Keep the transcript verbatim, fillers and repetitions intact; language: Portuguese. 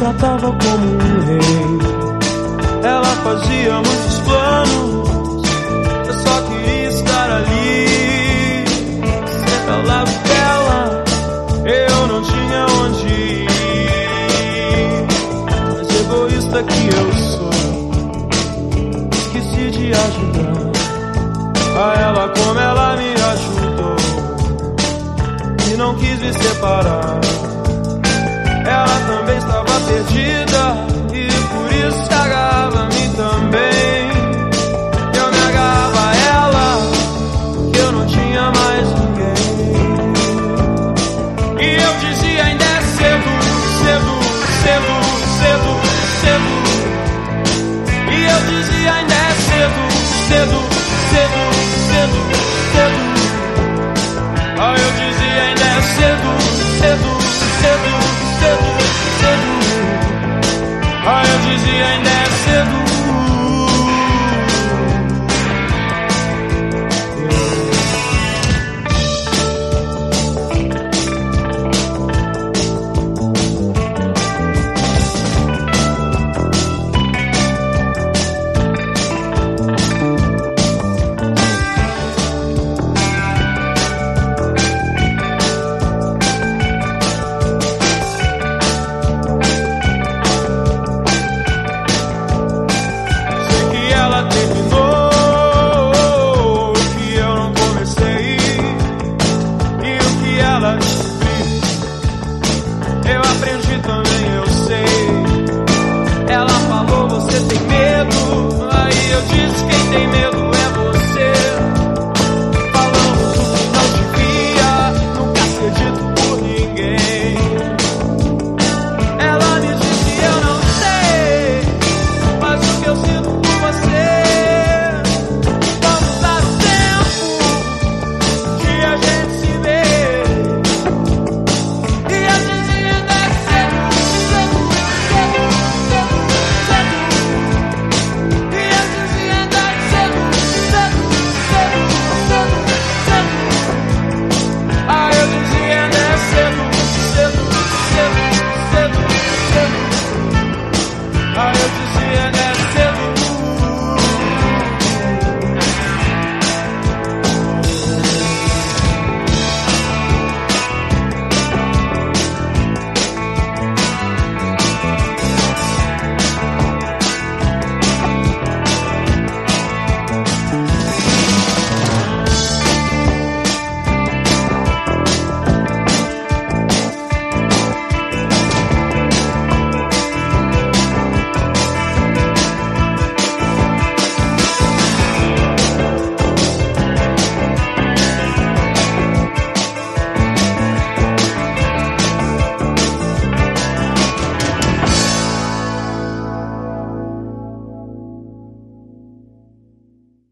tratava como um rei. Ela fazia muitos planos, eu só queria estar ali. Sempre ao lado dela, eu não tinha onde ir. Mas egoísta que eu sou, esqueci de ajudar a ela como ela me ajudou, e não quis me separar. Ela também estava perdida,